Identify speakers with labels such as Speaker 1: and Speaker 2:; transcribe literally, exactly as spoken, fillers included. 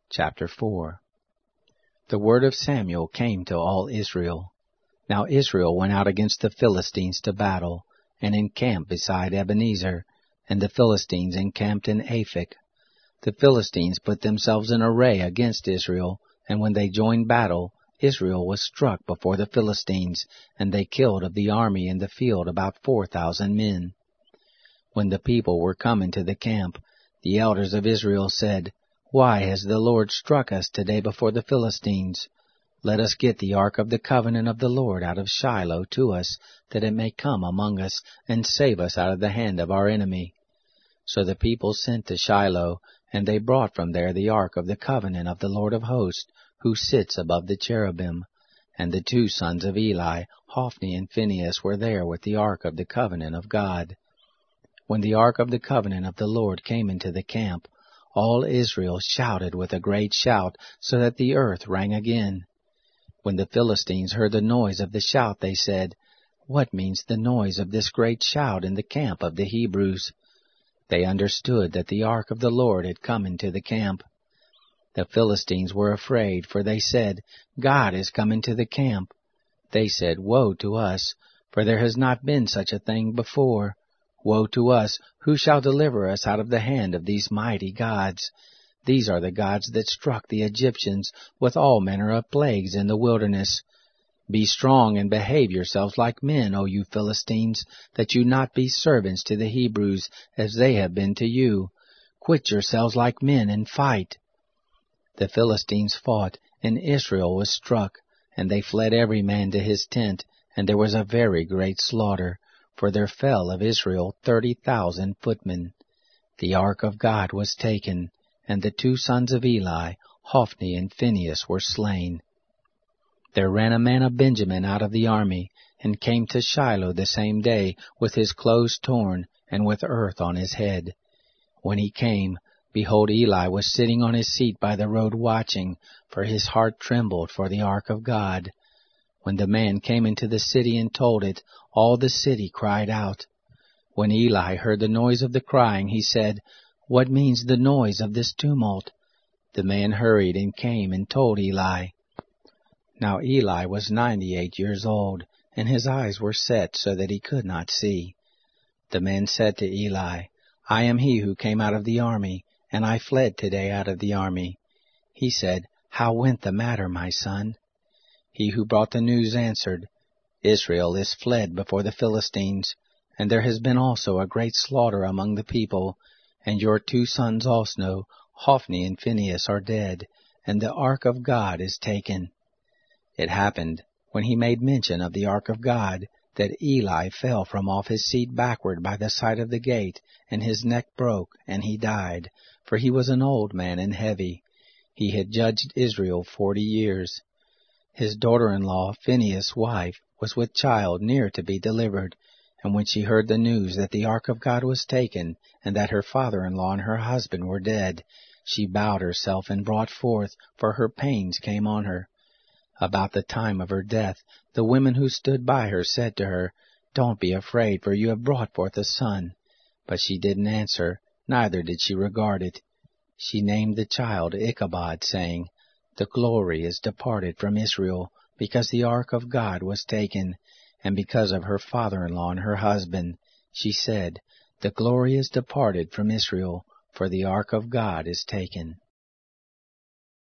Speaker 1: Chapter four. The word of Samuel came to all Israel. Now Israel went out against the Philistines to battle, and encamped beside Ebenezer, and the Philistines encamped in Aphek. The Philistines put themselves in array against Israel, and when they joined battle, Israel was struck before the Philistines, and they killed of the army in the field about four thousand men. When the people were come into the camp, the elders of Israel said, Why has the Lord struck us today before the Philistines? Let us get the ark of the covenant of the Lord out of Shiloh to us, that it may come among us, and save us out of the hand of our enemy. So the people sent to Shiloh, and they brought from there the ark of the covenant of the Lord of hosts, who sits above the cherubim. And the two sons of Eli, Hophni and Phinehas, were there with the ark of the covenant of God. When the ark of the covenant of the Lord came into the camp, all Israel shouted with a great shout, so that the earth rang again. When the Philistines heard the noise of the shout, they said, What means the noise of this great shout in the camp of the Hebrews? They understood that the ark of the Lord had come into the camp. The Philistines were afraid, for they said, God is come into the camp. They said, Woe to us, for there has not been such a thing before. Woe to us, who shall deliver us out of the hand of these mighty gods? These are the gods that struck the Egyptians with all manner of plagues in the wilderness. Be strong and behave yourselves like men, O you Philistines, that you not be servants to the Hebrews, as they have been to you. Quit yourselves like men and fight. The Philistines fought, and Israel was struck, and they fled every man to his tent, and there was a very great slaughter, for there fell of Israel thirty thousand footmen. The ark of God was taken, and the two sons of Eli, Hophni and Phinehas, were slain. There ran a man of Benjamin out of the army, and came to Shiloh the same day, with his clothes torn, and with earth on his head. When he came, behold, Eli was sitting on his seat by the road watching, for his heart trembled for the ark of God. When the man came into the city and told it, all the city cried out. When Eli heard the noise of the crying, he said, What means the noise of this tumult? The man hurried and came and told Eli. Now Eli was ninety-eight years old, and his eyes were set so that he could not see. The man said to Eli, I am he who came out of the army, and I fled today out of the army. He said, How went the matter, my son? He who brought the news answered, Israel is fled before the Philistines, and there has been also a great slaughter among the people, and your two sons also, Hophni and Phinehas, are dead, and the ark of God is taken. It happened, when he made mention of the ark of God, that Eli fell from off his seat backward by the side of the gate, and his neck broke, and he died, for he was an old man and heavy. He had judged Israel forty years. His daughter-in-law, Phinehas' wife, was with child near to be delivered, and when she heard the news that the ark of God was taken, and that her father-in-law and her husband were dead, she bowed herself and brought forth, for her pains came on her. About the time of her death, the women who stood by her said to her, Don't be afraid, for you have brought forth a son. But she didn't answer, neither did she regard it. She named the child Ichabod, saying, The glory is departed from Israel, because the ark of God was taken, and because of her father-in-law and her husband. She said, The glory is departed from Israel, for the ark of God is taken.